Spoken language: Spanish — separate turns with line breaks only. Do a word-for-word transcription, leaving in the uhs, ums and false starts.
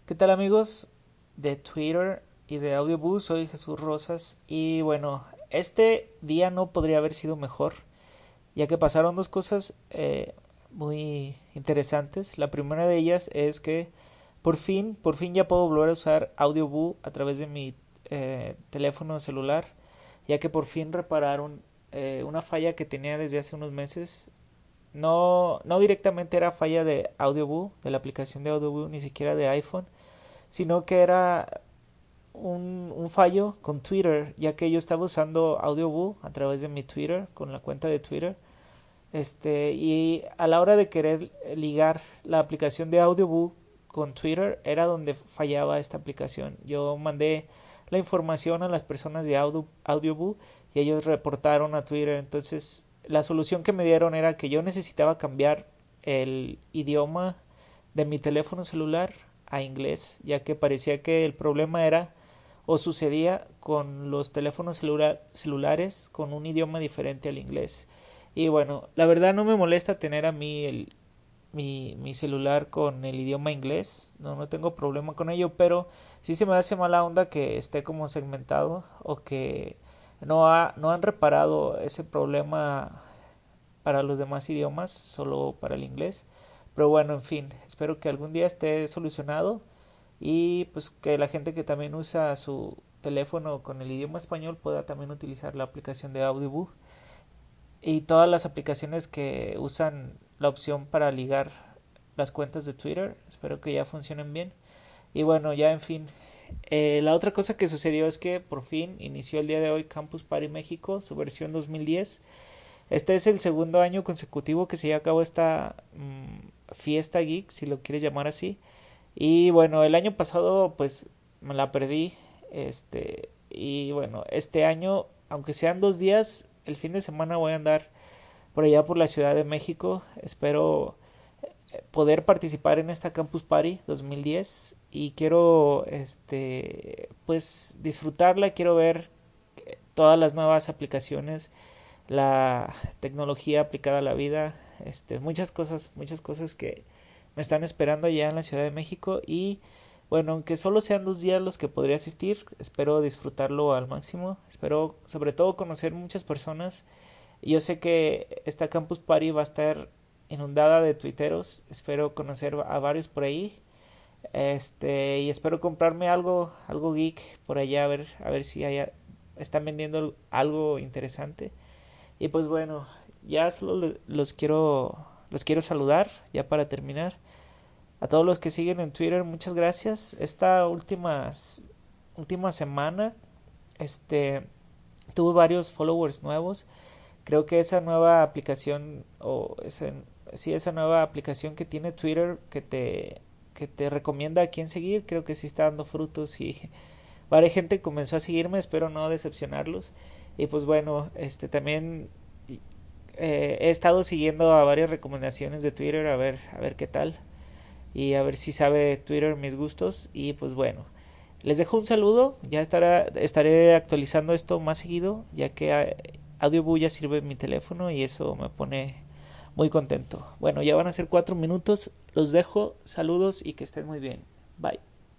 ¿Qué tal amigos de Twitter y de Audioboo? Soy Jesús Rosas y bueno, este día no podría haber sido mejor, ya que pasaron dos cosas eh, muy interesantes. La primera de ellas es que por fin, por fin ya puedo volver a usar Audioboo a través de mi eh, teléfono celular, ya que por fin repararon eh, una falla que tenía desde hace unos meses. No, no directamente era falla de Audioboo, de la aplicación de Audioboo, ni siquiera de iPhone, sino que era un, un fallo con Twitter, ya que yo estaba usando Audioboo a través de mi Twitter, con la cuenta de Twitter, este, y a la hora de querer ligar la aplicación de Audioboo con Twitter, era donde fallaba esta aplicación. Yo mandé la información a las personas de Audio, Audioboo y ellos reportaron a Twitter. Entonces, la solución que me dieron era que yo necesitaba cambiar el idioma de mi teléfono celular a inglés, ya que parecía que el problema era o sucedía con los teléfonos celula- celulares con un idioma diferente al inglés. Y bueno, la verdad no me molesta tener a mí el, mi, mi celular con el idioma inglés, no, no tengo problema con ello, pero sí se me hace mala onda que esté como segmentado o que no, ha, no han reparado ese problema para los demás idiomas, solo para el inglés. Pero bueno, en fin, espero que algún día esté solucionado y pues que la gente que también usa su teléfono con el idioma español pueda también utilizar la aplicación de Audioboo y todas las aplicaciones que usan la opción para ligar las cuentas de Twitter. Espero que ya funcionen bien. Y bueno, ya en fin. Eh, la otra cosa que sucedió es que por fin inició el día de hoy Campus Party México, su versión dos mil diez. Este es el segundo año consecutivo que se lleva a cabo esta mmm, fiesta geek, si lo quieres llamar así. Y bueno, el año pasado pues me la perdí. Este, y bueno, este año, aunque sean dos días, el fin de semana voy a andar por allá por la Ciudad de México. Espero poder participar en esta Campus Party dos mil diez y quiero este pues disfrutarla, quiero ver todas las nuevas aplicaciones, la tecnología aplicada a la vida, este muchas cosas, muchas cosas que me están esperando allá en la Ciudad de México y bueno, aunque solo sean dos días los que podría asistir, espero disfrutarlo al máximo, espero sobre todo conocer muchas personas. Yo sé que esta Campus Party va a estar inundada de tuiteros. Espero conocer a varios por ahí. Este, y espero comprarme algo, algo geek por allá, a ver, a ver si haya, están vendiendo algo interesante. Y pues bueno, ya solo los quiero, los quiero saludar, ya para terminar. A todos los que siguen en Twitter, muchas gracias. Esta última, última semana, este, tuve varios followers nuevos. Creo que esa nueva aplicación o ese, sí, esa nueva aplicación que tiene Twitter que te que te recomienda a quién seguir, creo que sí está dando frutos y varias gente comenzó a seguirme, espero no decepcionarlos. Y pues bueno, este también eh, he estado siguiendo a varias recomendaciones de Twitter a ver a ver qué tal y a ver si sabe Twitter mis gustos y pues bueno, les dejo un saludo, ya estará, estaré actualizando esto más seguido, ya que Audioboo ya sirve en mi teléfono y eso me pone muy contento. Bueno, ya van a ser cuatro minutos, los dejo, saludos y que estén muy bien. Bye.